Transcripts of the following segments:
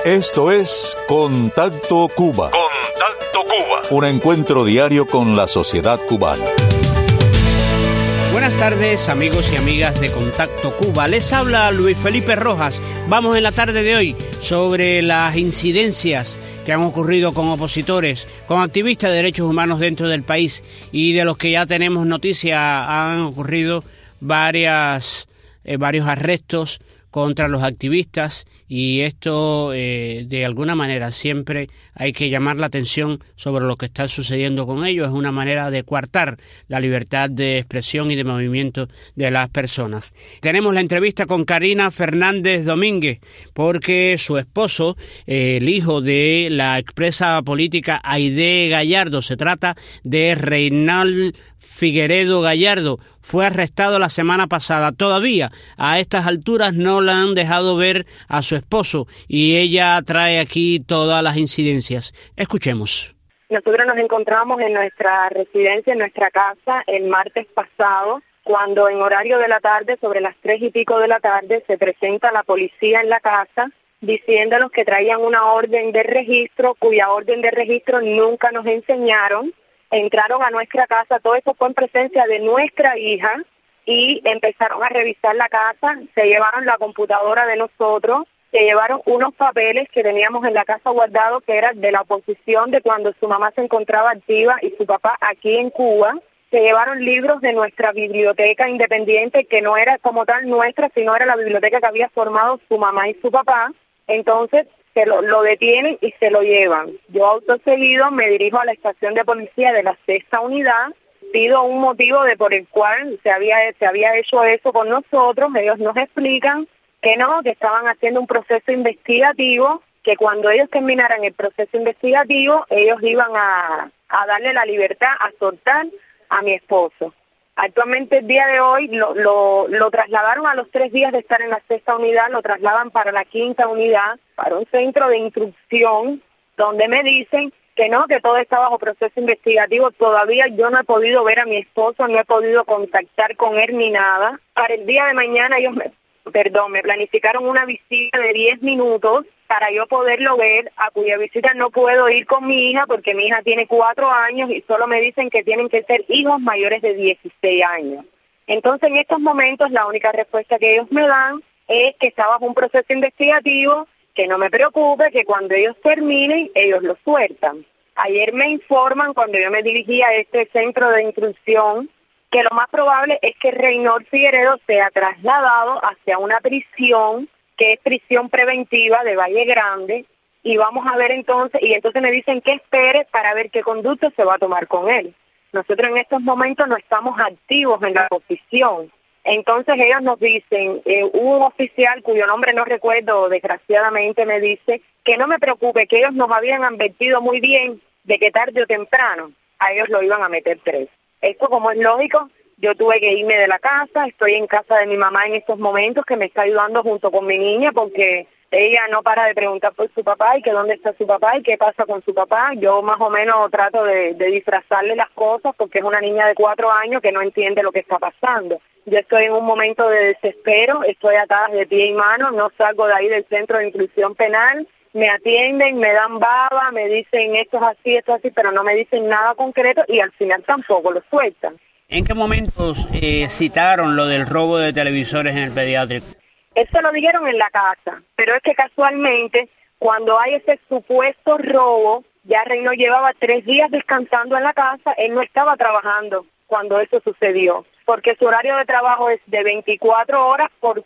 Esto es Contacto Cuba. Contacto Cuba. Un encuentro diario con la sociedad cubana. Buenas tardes, amigos y amigas de Contacto Cuba. Les habla Luis Felipe Rojas. Vamos en la tarde de hoy sobre las incidencias que han ocurrido con opositores, con activistas de derechos humanos dentro del país, y de los que ya tenemos noticia han ocurrido varios arrestos contra los activistas, y esto de alguna manera siempre hay que llamar la atención sobre lo que está sucediendo con ellos. Es una manera de coartar la libertad de expresión y de movimiento de las personas. Tenemos la entrevista con Karina Fernández Domínguez, porque su esposo, el hijo de la expresa política Aide Gallardo, se trata de Reinald Figueredo Gallardo, fue arrestado la semana pasada. Todavía a estas alturas no la han dejado ver a su esposo, y ella trae aquí todas las incidencias. Escuchemos. Nosotros nos encontramos en nuestra residencia, en nuestra casa, el martes pasado, cuando en horario de la tarde, sobre las 3:00 de la tarde, se presenta la policía en la casa diciéndonos que traían una orden de registro, cuya orden de registro nunca nos enseñaron. Entraron a nuestra casa, todo eso fue en presencia de nuestra hija, y empezaron a revisar la casa, se llevaron la computadora de nosotros, se llevaron unos papeles que teníamos en la casa guardados, que eran de la oposición de cuando su mamá se encontraba activa y su papá aquí en Cuba. Se llevaron libros de nuestra biblioteca independiente, que no era como tal nuestra, sino era la biblioteca que había formado su mamá y su papá. Entonces se lo detienen y se lo llevan. Yo auto seguido me dirijo a la estación de policía de la 6ª unidad, pido un motivo de por el cual se había hecho eso con nosotros. Ellos nos explican que no, que estaban haciendo un proceso investigativo, que cuando ellos terminaran el proceso investigativo, ellos iban a darle la libertad, a soltar a mi esposo. Actualmente el día de hoy lo trasladaron a los 3 días de estar en la 6ª unidad, lo trasladan para la 5ª unidad, para un centro de instrucción, donde me dicen que no, que todo está bajo proceso investigativo. Todavía yo no he podido ver a mi esposo, no he podido contactar con él ni nada. Para el día de mañana ellos me planificaron una visita de 10 minutos para yo poderlo ver, a cuya visita no puedo ir con mi hija porque mi hija tiene 4 años y solo me dicen que tienen que ser hijos mayores de 16 años. Entonces, en estos momentos, la única respuesta que ellos me dan es que está bajo un proceso investigativo, que no me preocupe, que cuando ellos terminen, ellos lo sueltan. Ayer me informan, cuando yo me dirigí a este centro de instrucción, que lo más probable es que Reinald Figueredo sea trasladado hacia una prisión, que es prisión preventiva de Valle Grande, y vamos a ver entonces me dicen que espere para ver qué conducta se va a tomar con él. Nosotros en estos momentos no estamos activos en la oposición. Entonces ellos nos dicen, un oficial cuyo nombre no recuerdo, desgraciadamente, me dice que no me preocupe, que ellos nos habían advertido muy bien de que tarde o temprano a ellos lo iban a meter preso. Esto, como es lógico, yo tuve que irme de la casa, estoy en casa de mi mamá en estos momentos, que me está ayudando junto con mi niña, porque ella no para de preguntar por su papá y que dónde está su papá y qué pasa con su papá. Yo más o menos trato de disfrazarle las cosas, porque es una niña de 4 años que no entiende lo que está pasando. Yo estoy en un momento de desespero, estoy atada de pie y mano, no salgo de ahí del centro de inclusión penal. Me atienden, me dan baba, me dicen esto es así, pero no me dicen nada concreto, y al final tampoco lo sueltan. ¿En qué momentos citaron lo del robo de televisores en el pediátrico? Eso lo dijeron en la casa, pero es que casualmente, cuando hay ese supuesto robo, ya Reino llevaba 3 días descansando en la casa, él no estaba trabajando cuando eso sucedió, porque su horario de trabajo es de 24 horas por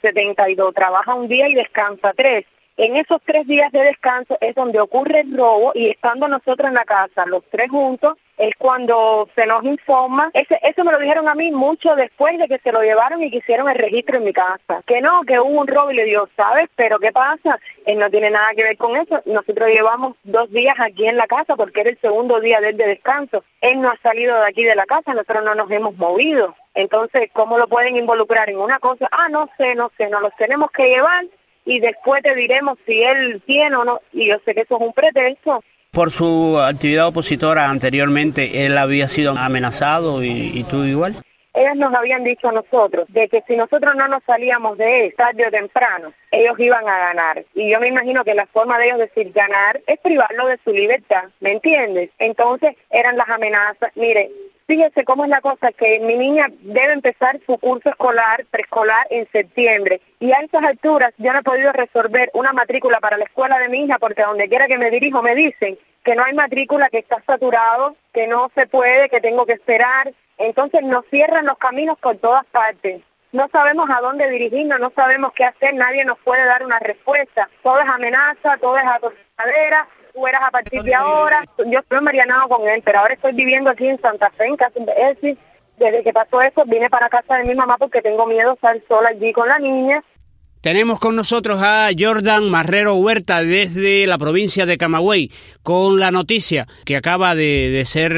72, trabaja un día y descansa 3. En esos 3 días de descanso es donde ocurre el robo, y estando nosotros en la casa, los 3 juntos, es cuando se nos informa. Eso me lo dijeron a mí mucho después de que se lo llevaron y que hicieron el registro en mi casa. Que no, que hubo un robo, y le digo, ¿sabes? Pero ¿qué pasa? Él no tiene nada que ver con eso. Nosotros llevamos 2 días aquí en la casa porque era el segundo día de descanso. Él no ha salido de aquí de la casa, nosotros no nos hemos movido. Entonces, ¿cómo lo pueden involucrar en una cosa? No sé, nos los tenemos que llevar y después te diremos si él tiene o no. Y yo sé que eso es un pretexto. Por su actividad opositora anteriormente, ¿él había sido amenazado y tú igual? ellos nos habían dicho a nosotros de que si nosotros no nos salíamos de él tarde o temprano, ellos iban a ganar. Y yo me imagino que la forma de ellos decir ganar es privarlo de su libertad, ¿me entiendes? Entonces eran las amenazas. Mire, fíjese cómo es la cosa, que mi niña debe empezar su curso escolar, preescolar, en septiembre. Y a esas alturas yo no he podido resolver una matrícula para la escuela de mi hija, porque a donde quiera que me dirijo me dicen que no hay matrícula, que está saturado, que no se puede, que tengo que esperar. Entonces nos cierran los caminos por todas partes. No sabemos a dónde dirigirnos, no sabemos qué hacer, nadie nos puede dar una respuesta. Todo es amenaza, todo es atosadera. Tú eras a partir de ahora. Yo estoy marianado con él, pero ahora estoy viviendo aquí en Santa Fe, en casa. Es decir, desde que pasó eso, vine para casa de mi mamá porque tengo miedo de estar sola allí con la niña. Tenemos con nosotros a Jordan Marrero Huerta desde la provincia de Camagüey con la noticia que acaba de ser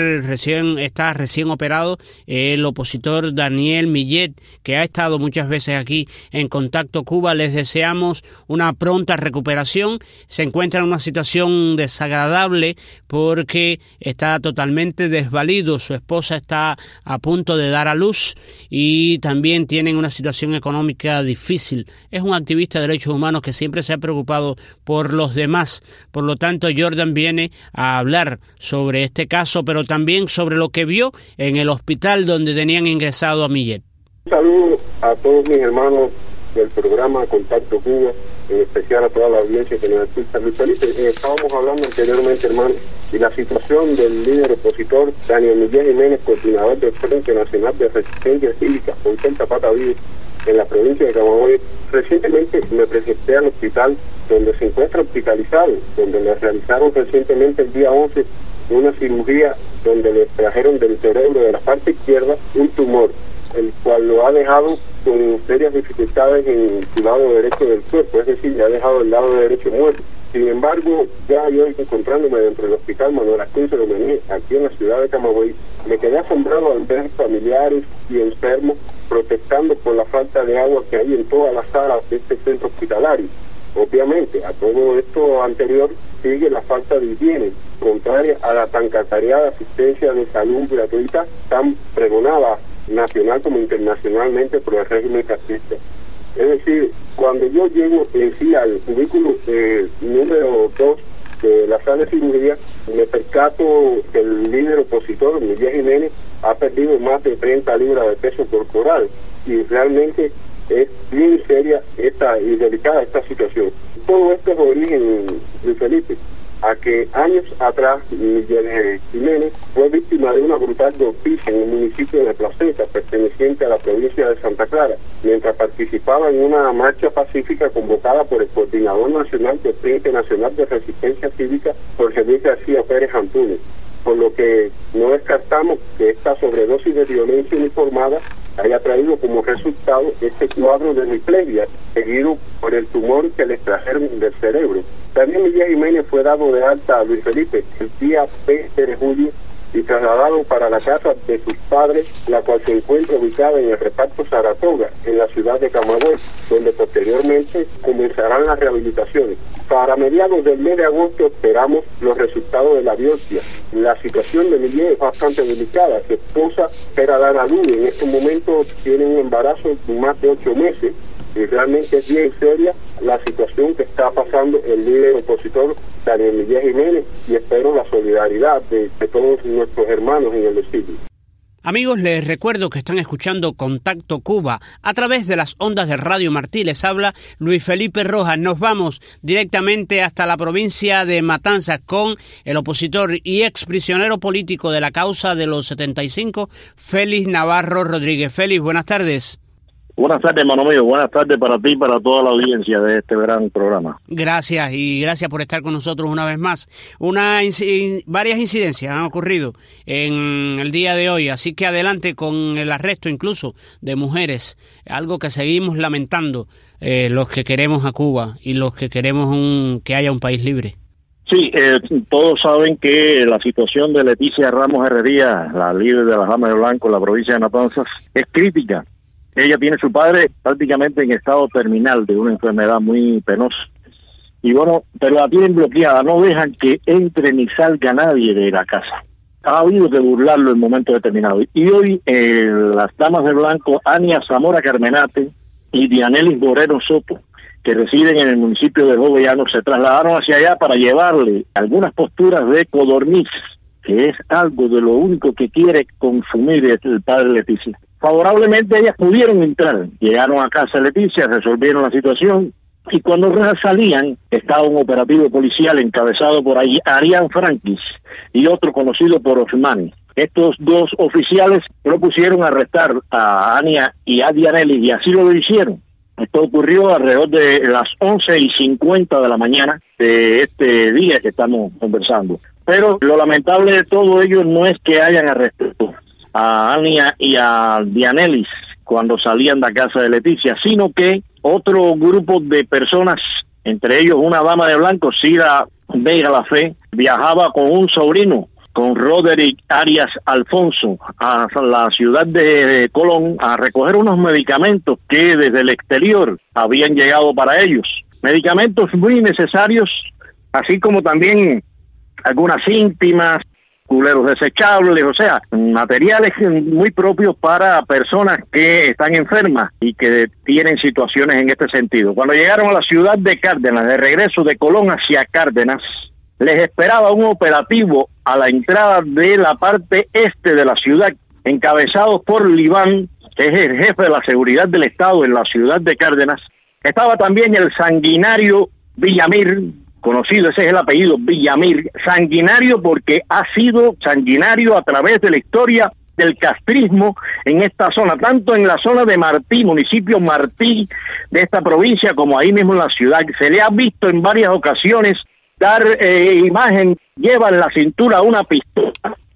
recién operado el opositor Daniel Millet, que ha estado muchas veces aquí en Contacto Cuba. Les deseamos una pronta recuperación. Se encuentra en una situación desagradable porque está totalmente desvalido. Su esposa está a punto de dar a luz y también tienen una situación económica difícil. Es un activista de derechos humanos que siempre se ha preocupado por los demás. Por lo tanto, Jordan viene a hablar sobre este caso, pero también sobre lo que vio en el hospital donde tenían ingresado a Millet. Un saludo a todos mis hermanos del programa Contacto Cuba, en especial a toda la audiencia que nos escucha. Luis Felipe, estábamos hablando anteriormente, hermano, y la situación del líder opositor Daniel Millet Jiménez, coordinador del Frente Nacional de Resistencia Cívica, con Zapata Vive, en la provincia de Camagüey. Recientemente me presenté al hospital donde se encuentra hospitalizado, donde le realizaron recientemente el día 11 una cirugía donde le extrajeron del cerebro de la parte izquierda un tumor, el cual lo ha dejado con serias dificultades en su lado derecho del cuerpo, es decir, le ha dejado el lado derecho muerto. Sin embargo, ya yo encontrándome dentro del hospital Manuel Ascuncio Domení, aquí en la ciudad de Camagüey, me quedé asombrado al ver familiares y enfermos protestando por la falta de agua que hay en todas las salas de este centro hospitalario. Obviamente, a todo esto anterior sigue la falta de higiene, contraria a la tan cacareada asistencia de salud gratuita tan pregonada nacional como internacionalmente por el régimen castrista. Es decir, cuando yo llego en sí al cubículo número 2 de la sala de cirugía, me percato que el líder opositor, Millet Jiménez, ha perdido más de 30 libras de peso corporal, y realmente es bien seria y delicada esta situación. Todo esto es origen, Luis Felipe, a que años atrás Millet Jiménez fue víctima de una brutal golpiza en el municipio de Placeta, perteneciente a la provincia de Santa Clara, mientras participaba en una marcha pacífica convocada por el coordinador nacional del Frente Nacional de Resistencia Cívica, Jorge Luis García Pérez Antunes, por lo que no descartamos que esta sobredosis de violencia uniformada haya traído como resultado este cuadro de hemiplegia, seguido por el tumor que le extrajeron del cerebro. También Millet Jiménez fue dado de alta a Luis Felipe el día 20 de julio y trasladado para la casa de sus padres, la cual se encuentra ubicada en el reparto Saratoga, en la ciudad de Camagüey, donde posteriormente comenzarán las rehabilitaciones. Para mediados del mes de agosto esperamos los resultados de la biopsia. La situación de Millet es bastante delicada. Su esposa espera dar a luz. En estos momentos tiene un embarazo de más de 8 meses. Y realmente es bien seria la situación que está pasando el líder opositor Daniel Millet Jiménez, y espero la solidaridad de todos nuestros hermanos en el exilio. Amigos, les recuerdo que están escuchando Contacto Cuba a través de las ondas de Radio Martí. Les habla Luis Felipe Rojas. Nos vamos directamente hasta la provincia de Matanzas con el opositor y exprisionero político de la causa de los 75, Félix Navarro Rodríguez. Félix, buenas tardes. Buenas tardes, hermano mío. Buenas tardes para ti y para toda la audiencia de este gran programa. Gracias, y gracias por estar con nosotros una vez más. Varias incidencias han ocurrido en el día de hoy, así que adelante con el arresto incluso de mujeres, algo que seguimos lamentando los que queremos a Cuba y los que queremos que haya un país libre. Sí, todos saben que la situación de Leticia Ramos Herrería, la líder de las Damas de Blanco en la provincia de Matanzas, es crítica. Ella tiene a su padre prácticamente en estado terminal de una enfermedad muy penosa. Y bueno, pero la tienen bloqueada, no dejan que entre ni salga nadie de la casa. ha habido que burlarlo en momentos determinados. Y hoy las damas de blanco, Ania Zamora Carmenate y Dianelis Moreno Soto, que residen en el municipio de Jovellanos, se trasladaron hacia allá para llevarle algunas posturas de codorniz, que es algo de lo único que quiere consumir el padre Leticia. Favorablemente ellas pudieron entrar, llegaron a casa de Leticia, resolvieron la situación, y cuando salían estaba un operativo policial encabezado por Arián Frankis y otro conocido por Osmani. Estos dos oficiales propusieron arrestar a Ania y a Dianelis, y así lo hicieron. Esto ocurrió alrededor de las 11:50 de la mañana de este día que estamos conversando. Pero lo lamentable de todo ello no es que hayan arrestado a Ania y a Dianelis cuando salían de la casa de Leticia, sino que otro grupo de personas, entre ellos una dama de blanco, Cira Vega La Fe, viajaba con un sobrino, con Roderick Arias Alfonso, a la ciudad de Colón a recoger unos medicamentos que desde el exterior habían llegado para ellos. Medicamentos muy necesarios, así como también algunas íntimas, culeros desechables, o sea, materiales muy propios para personas que están enfermas y que tienen situaciones en este sentido. Cuando llegaron a la ciudad de Cárdenas, de regreso de Colón hacia Cárdenas, les esperaba un operativo a la entrada de la parte este de la ciudad, encabezados por Libán, que es el jefe de la seguridad del Estado en la ciudad de Cárdenas. Estaba también el sanguinario Villamir, conocido, ese es el apellido, Villamir, sanguinario porque ha sido sanguinario a través de la historia del castrismo en esta zona, tanto en la zona de Martí, municipio Martí de esta provincia, como ahí mismo en la ciudad. Se le ha visto en varias ocasiones dar imagen, lleva en la cintura una pistola,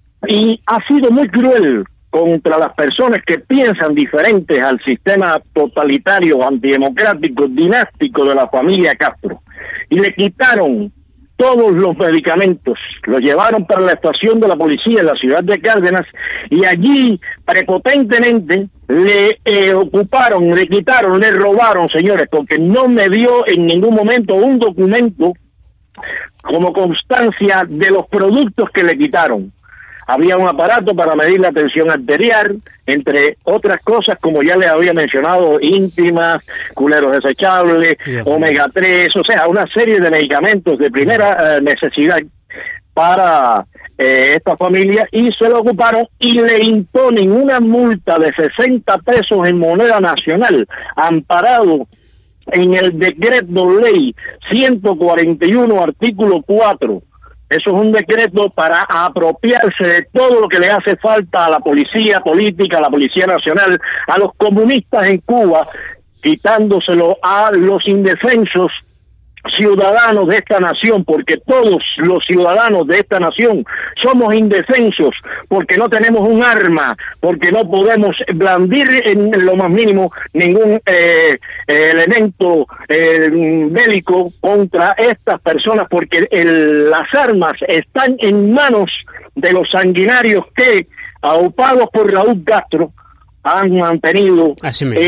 y ha sido muy cruel contra las personas que piensan diferentes al sistema totalitario, antidemocrático, dinástico de la familia Castro. Y le quitaron todos los medicamentos, los llevaron para la estación de la policía en la ciudad de Cárdenas, y allí prepotentemente le ocuparon, le quitaron, le robaron, señores, porque no me dio en ningún momento un documento como constancia de los productos que le quitaron. Había un aparato para medir la tensión arterial, entre otras cosas, como ya les había mencionado, íntimas, culeros desechables, omega 3, o sea, una serie de medicamentos de primera necesidad para esta familia, y se lo ocuparon y le imponen una multa de 60 pesos en moneda nacional, amparado en el decreto ley 141, artículo 4. Eso es un decreto para apropiarse de todo lo que le hace falta a la policía política, a la Policía Nacional, a los comunistas en Cuba, quitándoselo a los indefensos ciudadanos de esta nación, porque todos los ciudadanos de esta nación somos indefensos, porque no tenemos un arma, porque no podemos blandir en lo más mínimo ningún elemento bélico contra estas personas, porque las armas están en manos de los sanguinarios que, aupados por Raúl Castro, han mantenido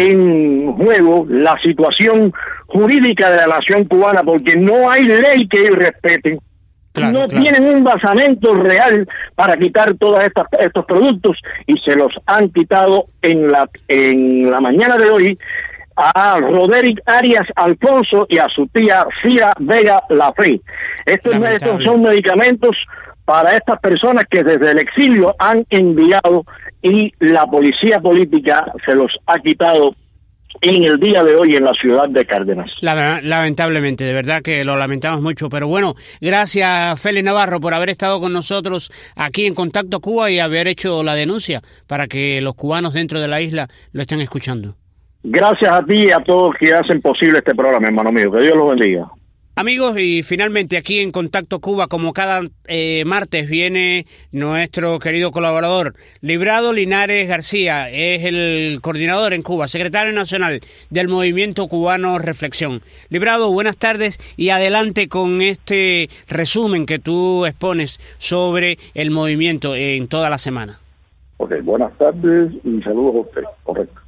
en juego la situación jurídica de la nación cubana, porque no hay ley que ellos respeten. Claro. Tienen un basamento real para quitar todos estos productos, y se los han quitado en la mañana de hoy a Roderick Arias Alfonso y a su tía Cira Vega La Fe. Estos son medicamentos para estas personas que desde el exilio han enviado, y la policía política se los ha quitado en el día de hoy en la ciudad de Cárdenas. Lamentablemente, de verdad que lo lamentamos mucho, pero bueno, gracias Félix Navarro por haber estado con nosotros aquí en Contacto Cuba y haber hecho la denuncia para que los cubanos dentro de la isla lo estén escuchando. Gracias a ti y a todos que hacen posible este programa, hermano mío, que Dios los bendiga. Amigos, y finalmente aquí en Contacto Cuba, como cada martes, viene nuestro querido colaborador, Librado Linares García, es el coordinador en Cuba, secretario nacional del Movimiento Cubano Reflexión. Librado, buenas tardes y adelante con este resumen que tú expones sobre el movimiento en toda la semana. Ok, buenas tardes y saludos a usted, correcto.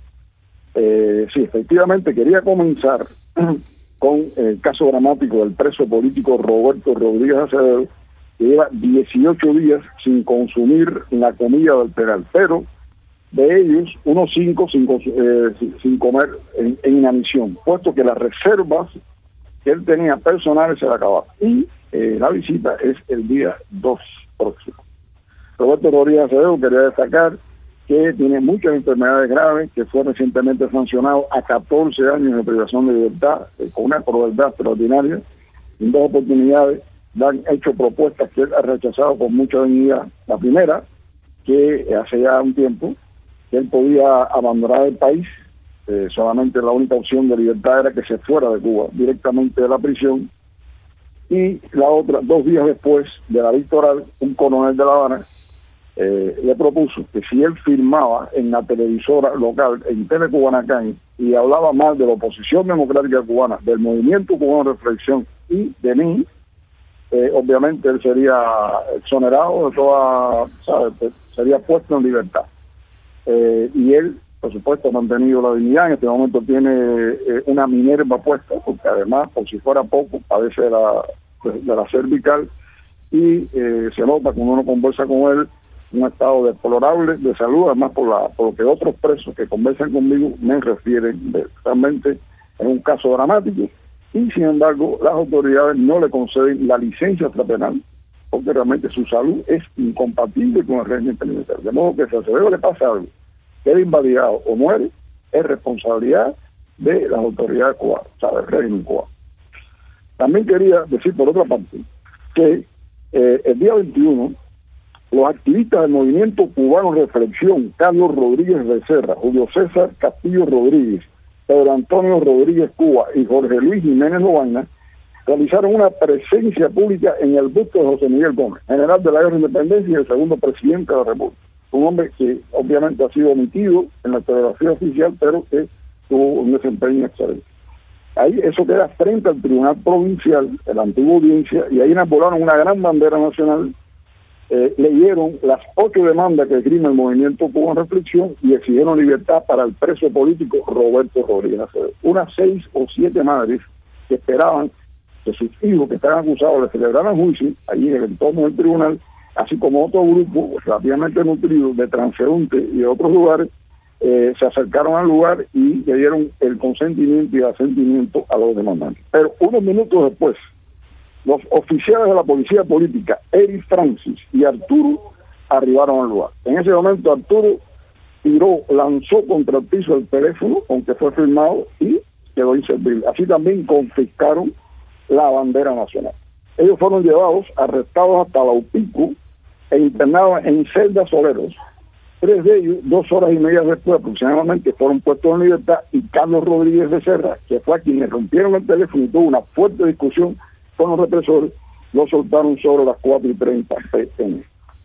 Sí, efectivamente quería comenzar con el caso dramático del preso político Roberto Rodríguez Acevedo, que lleva 18 días sin consumir la comida del penal, pero de ellos, unos 5 sin comer en inanición, puesto que las reservas que él tenía personales se le acabaron. Y la visita es el día 2 próximo. Roberto Rodríguez Acevedo, quería destacar que tiene muchas enfermedades graves, que fue recientemente sancionado a 14 años de privación de libertad, con una crueldad extraordinaria. En 2 oportunidades le han hecho propuestas que él ha rechazado con mucha dignidad. La primera, que hace ya un tiempo, que él podía abandonar el país, solamente la única opción de libertad era que se fuera de Cuba, directamente de la prisión. Y la otra, 2 días después de la victoral, un coronel de La Habana le propuso que si él firmaba en la televisora local, en Telecubanacán, y hablaba mal de la oposición democrática cubana, del movimiento cubano de reflexión y de mí, obviamente él sería exonerado de toda, ¿sabes? Sería puesto en libertad. Y él, por supuesto, ha mantenido la dignidad. En este momento tiene una Minerva puesta, porque además, por si fuera poco, padece de la cervical, y se nota cuando uno conversa con él un estado deplorable de salud, además por lo que otros presos que conversan conmigo me refieren. Realmente es un caso dramático, y sin embargo las autoridades no le conceden la licencia extrapenal, porque realmente su salud es incompatible con el régimen penitenciario. De modo que si a Acevedo le pasa algo, queda invalidado o muere, es responsabilidad de las autoridades cubanas, o sea, del régimen cubano. También quería decir, por otra parte, que el día 21, los activistas del movimiento cubano Reflexión, Carlos Rodríguez Becerra, Julio César Castillo Rodríguez, Pedro Antonio Rodríguez Cuba y Jorge Luis Jiménez Lobaina, realizaron una presencia pública en el busto de José Miguel Gómez, general de la Guerra de Independencia y el segundo presidente de la República. Un hombre que obviamente ha sido omitido en la historiografía oficial, pero que tuvo un desempeño excelente. Ahí eso queda frente al Tribunal Provincial, de la antigua audiencia, y ahí enarbolaron una gran bandera nacional, leyeron las 8 demandas que esgrime el movimiento cubano Reflexión y exigieron libertad para el preso político Roberto Rodríguez Acevedo. Unas 6 o 7 madres que esperaban que sus hijos que estaban acusados le celebraran juicio allí en el entorno del tribunal, así como otro grupo relativamente nutrido de transeúntes y de otros lugares, se acercaron al lugar y le dieron el consentimiento y asentimiento a los demandantes. Pero unos minutos después, los oficiales de la policía política, Eric Francis y Arturo, arribaron al lugar. En ese momento Arturo lanzó contra el piso el teléfono, aunque fue firmado, y quedó inservible. Así también confiscaron la bandera nacional. Ellos fueron llevados, arrestados hasta Laupico e internados en celdas soleros. 3 de ellos, 2 horas y media después aproximadamente, fueron puestos en libertad, y Carlos Rodríguez Becerra, que fue a quien le rompieron el teléfono y tuvo una fuerte discusión con los represores, lo soltaron sobre las 4:30 p.m.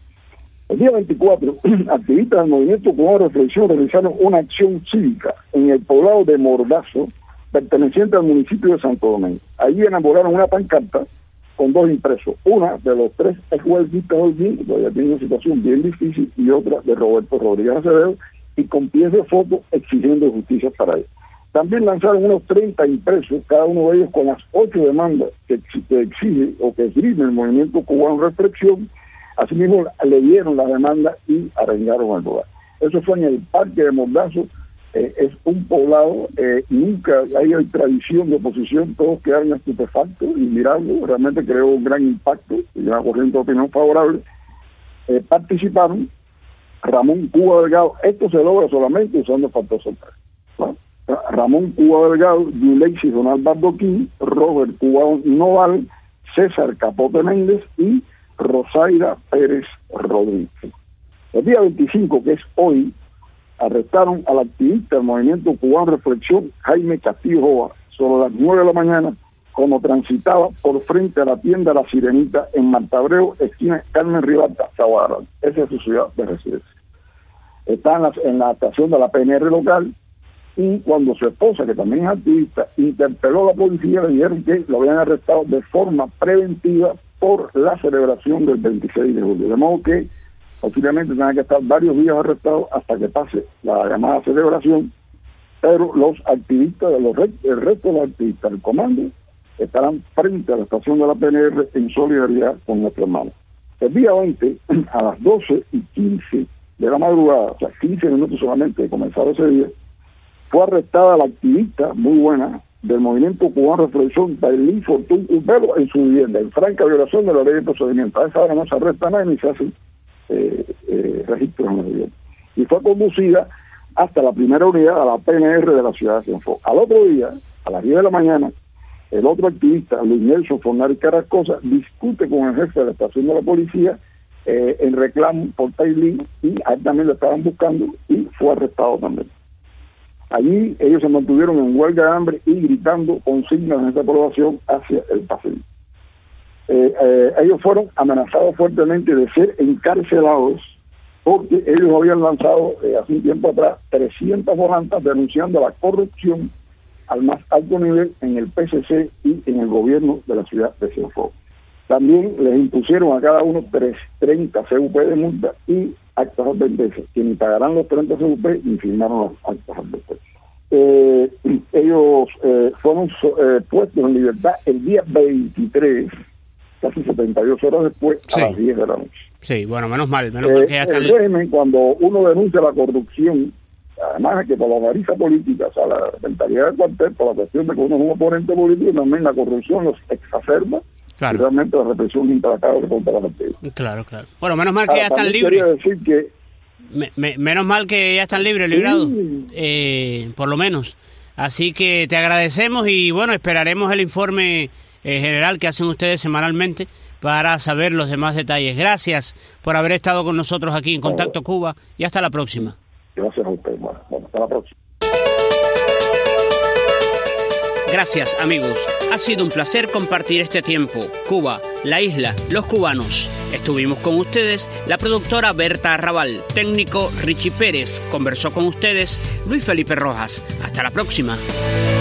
El día 24, activistas del movimiento cubano de Reflexión realizaron una acción cívica en el poblado de Mordazo, perteneciente al municipio de Santo Domingo. Allí enarboraron una pancarta con 2 impresos, una de los 3 exjuecistas hoy día, que todavía tiene una situación bien difícil, y otra de Roberto Rodríguez Acevedo, y con pies de foto exigiendo justicia para ellos. También lanzaron unos 30 impresos, cada uno de ellos con las 8 demandas que exige o que esgrime el movimiento cubano Reflexión. Asimismo, leyeron las demandas y arengaron al lugar. Eso fue en el Parque de Mordazo. Es un poblado, nunca hay tradición de oposición, todos quedaron estupefactos y mirando, realmente creó un gran impacto y una corriente de opinión favorable. Participaron Ramón Cuba Delgado, esto se logra solamente usando factor sorpresa, ¿no? Ramón Cuba Delgado, Yuleisi Donald Bardoquín, Robert Cuba Noval, César Capote Méndez y Rosaira Pérez Rodríguez. El día 25, que es hoy, arrestaron al activista del movimiento cubano Reflexión, Jaime Castillo Joa, sobre las 9 de la mañana, cuando transitaba por frente a la tienda La Sirenita en Martabreo, esquina Carmen Ribalta, Zaguarán. Esa es su ciudad de residencia. Está en la estación de la PNR local, y cuando su esposa, que también es activista, interpeló a la policía, le dijeron que lo habían arrestado de forma preventiva por la celebración del 26 de julio. De modo que posiblemente tengan que estar varios días arrestados hasta que pase la llamada celebración, pero los activistas, el resto de los activistas del comando, estarán frente a la estación de la PNR en solidaridad con nuestro hermano. El día 20, a las 12:15 de la madrugada, o sea, 15 minutos solamente de comenzar ese día, fue arrestada la activista muy buena del movimiento cubano de reflexión, Dailín Fortún Urbelo, en su vivienda, en franca violación de la ley de procedimiento. A esa hora no se arresta nadie ni se hacen registros en la vivienda. Y fue conducida hasta la primera unidad, a la PNR de la ciudad de Cienfuegos. Al otro día, a las 10 de la mañana, el otro activista, Luis Nelson Fornari Carrascosa, discute con el jefe de la estación de la policía en reclamo por Dailín, y a él también lo estaban buscando y fue arrestado también. Allí ellos se mantuvieron en huelga de hambre y gritando consignas de desaprobación hacia el pasillo. Ellos fueron amenazados fuertemente de ser encarcelados porque ellos habían lanzado hace un tiempo atrás 300 volantas denunciando la corrupción al más alto nivel en el PCC y en el gobierno de la ciudad de Cienfuegos. También les impusieron a cada uno 30 CUP de multa y actas advertencias, que ni pagarán los 30 CUP ni firmaron las actas advertencias. Ellos fueron puestos en libertad el día 23, casi 72 horas después, a las 10 de la noche. Sí, bueno, menos mal que ya están... El régimen, cuando uno denuncia la corrupción, además de que por la nariz política, o sea, la mentalidad del cuartel, por la cuestión de que uno es un oponente político, también la corrupción los exacerba. Claro. Y realmente la represión implacable contra la gente. Claro. Bueno, menos mal que ya están libres. Quería decir que... menos mal que ya están librados, sí. Por lo menos. Así que te agradecemos y bueno, esperaremos el informe general que hacen ustedes semanalmente para saber los demás detalles. Gracias por haber estado con nosotros aquí en Contacto Cuba y hasta la próxima. Gracias a ustedes. Bueno, hasta la próxima. Gracias, amigos. Ha sido un placer compartir este tiempo. Cuba, la isla, los cubanos. Estuvimos con ustedes la productora Berta Arrabal, técnico Richie Pérez. Conversó con ustedes Luis Felipe Rojas. Hasta la próxima.